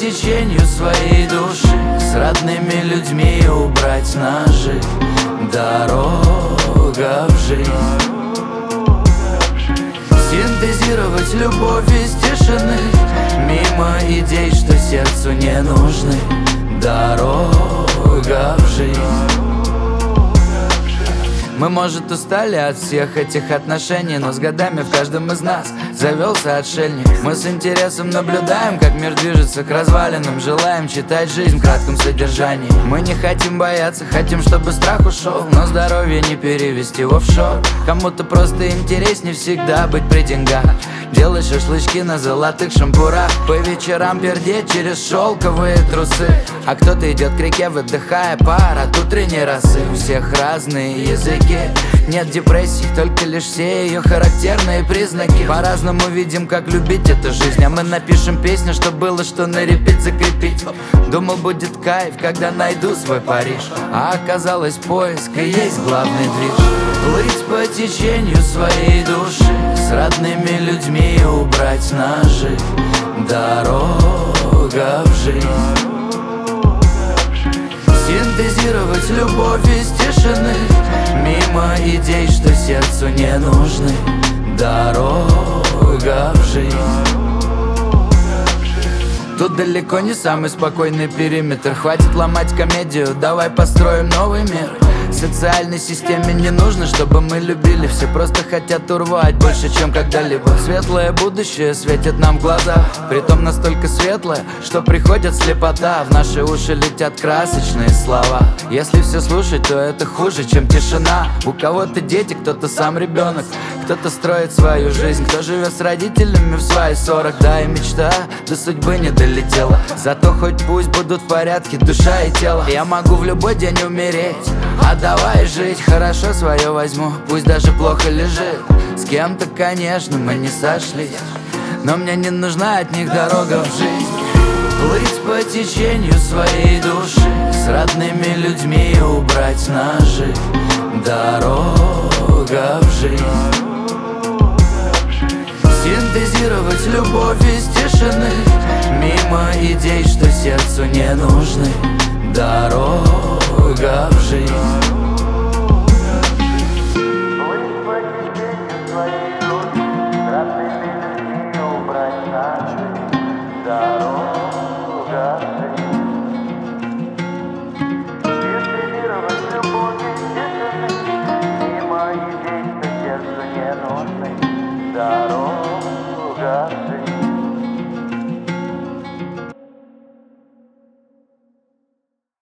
течению своей души, с родными людьми убрать ножи. Дорога в жизнь. Синтезировать любовь из тишины, мимо идей, что сердцу не нужны. Дорога в жизнь. Мы, может, устали от всех этих отношений, но с годами в каждом из нас завелся отшельник. Мы с интересом наблюдаем, как мир движется к развалинам, желаем читать жизнь в кратком содержании. Мы не хотим бояться, хотим, чтобы страх ушел, но здоровье не перевести в офшор. Кому-то просто интереснее всегда быть при деньгах, делать шашлычки на золотых шампурах, по вечерам пердеть через шелковые трусы. А кто-то идет к реке, выдыхая пар от утренней росы. У всех разные языки, нет депрессий, только лишь все ее характерные признаки. По-разному видим, как любить эту жизнь, а мы напишем песню, что было что на репит закрепить. Думал, будет кайф, когда найду свой Париж, а оказалось, поиск и есть главный движ. Плыть по течению своей души, с родными людьми убрать ножи. Дорога в жизнь. Синтезировать любовь из тишины, мимо идей, что сердцу не нужны. Дорога в жизнь. Тут далеко не самый спокойный периметр, хватит ломать комедию, давай построим новый мир. Социальной системе не нужно, чтобы мы любили, все просто хотят урвать больше, чем когда-либо. Светлое будущее светит нам в глаза, притом настолько светлое, что приходит слепота. В наши уши летят красочные слова. Если все слушать, то это хуже, чем тишина. У кого-то дети, кто-то сам ребенок, кто-то строит свою жизнь, кто живет с родителями в свои 40. Да, и мечта до судьбы не долетела, зато хоть пусть будут в порядке душа и тело. Я могу в любой день умереть, а давай жить, хорошо свое возьму, пусть даже плохо лежит. С кем-то, конечно, мы не сошлись, но мне не нужна от них дорога в жизнь. Плыть по течению своей души, с родными людьми убрать ножи. Дорога в жизнь. Синтезировать любовь из тишины, мимо идей, что сердцу не нужны. Дорога в жизнь.